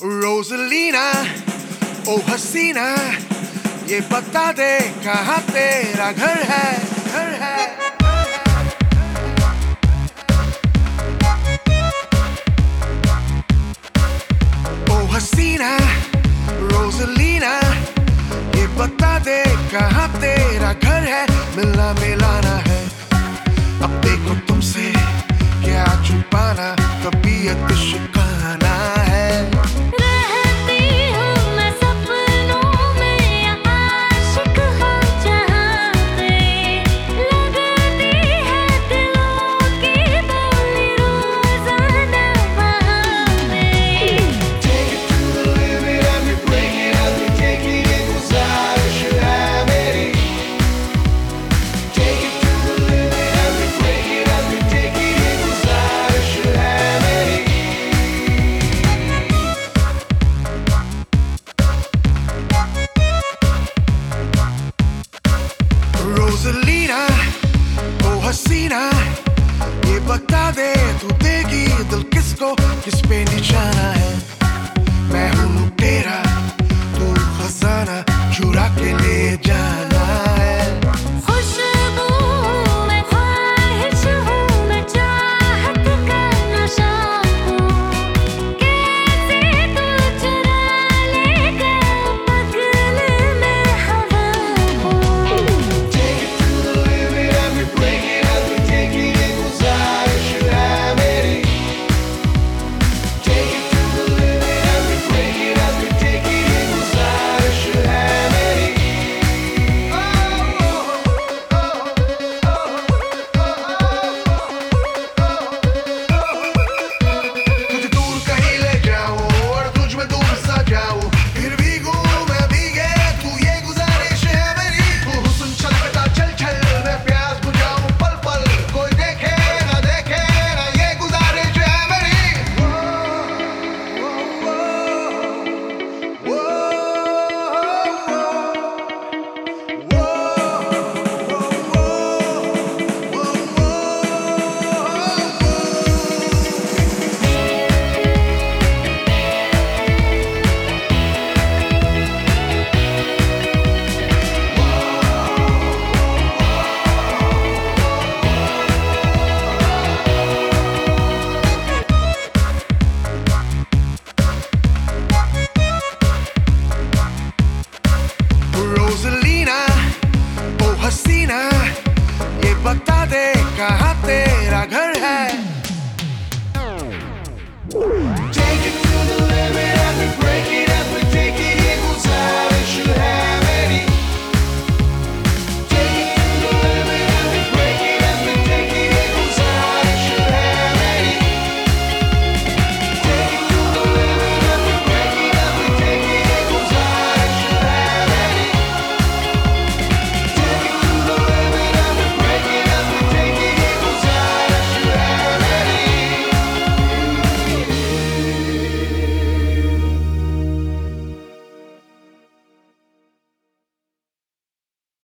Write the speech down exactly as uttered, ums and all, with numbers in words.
रोज़लीना ओ हसीना, ये बता दे कहाँ तेरा घर है, घर है। ओ हसीना रोज़लीना, ये बता दे कहाँ तेरा घर है, मिलना मिलाना है। अब देखो तुमसे क्या छुपाना, तबीयत शिकाना है। रोज़लीना ओ हसीना, ये बता दे तू देगी दिल किसको, किस पे निशाना है। मैं हूँ तेरा, तू खजाना चुरा के ले जाना है। खुशबू मैं ख्वाहिश हूँ, मैं चाहत का नशा हूँ, कैसे तू चुरा लेगा पगल में हवा हूँ। रोज़लीना ओ हसीना, ये बता दे कहाँ तेरा घर है। Take it to the